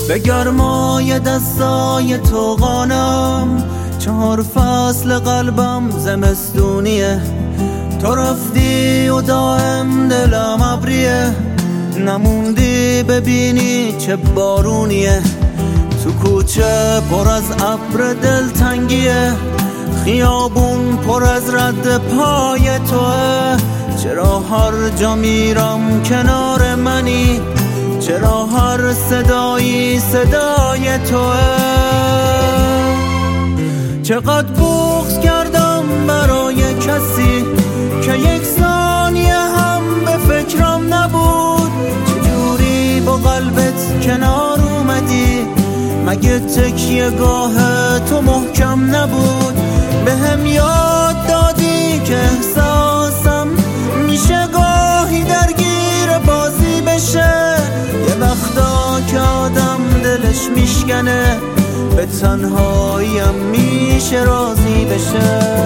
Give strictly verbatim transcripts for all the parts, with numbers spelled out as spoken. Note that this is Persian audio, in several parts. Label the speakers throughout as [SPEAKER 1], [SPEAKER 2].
[SPEAKER 1] به گرمای دستای تو قانم، چهار فصل قلبم زمستونیه. تو رفتی و دائم دلم ابریه، نموندی ببینی چه بارونیه. تو کوچه پر از ابر دلتنگیه، خیابون پر از رد پای توه. چرا هر جا میرم کنار منی، چرا هر صدایی صدای توه. چقدر بغض کردم برای کسی که یک ثانیه هم به فکرم نبود. چجوری با قلبت کنار اومدی، مگه تکیه گاه تو محکم نبود؟ به هم یاد دادی که احساسم میشه گاهی درگیر بازی بشه. یه وقتا که آدم دلش میشکنه، به تنهاییم میشه راضی بشه.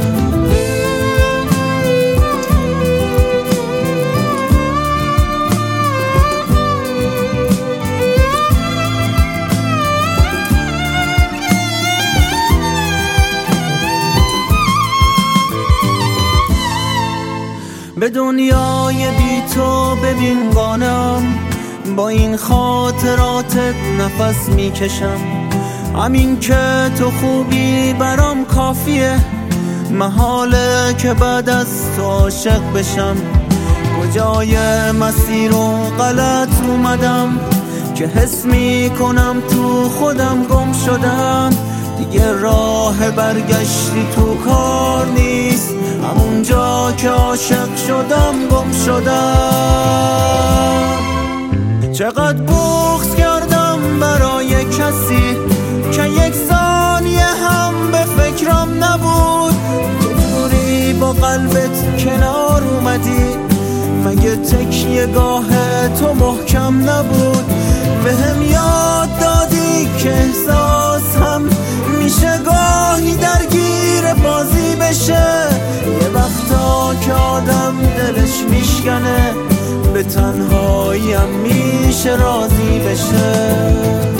[SPEAKER 1] به دنیای بی تو ببین قانم، با این خاطراتت نفس میکشم. همین که تو خوبی برام کافیه، محاله که بعد از تو عاشق بشم. کجای مسیر و غلط اومدم که حس میکنم تو خودم گم شدم. دیگه راه برگشتی تو کار نیست، همونجا که عاشق شدم گم شدم. چقدر بغض کردم برای کسی که یک ثانیه هم به فکرم نبود. چطوری با قلبت کنار اومدی، مگه تکیه گاه تو محکم نبود؟ به هم یاد دادی که احساس هم میشه گاهی درگیر بازی بشه. یه وقتا که آدم دلش میشکنه، به تنهاییم میشه راضی بشه.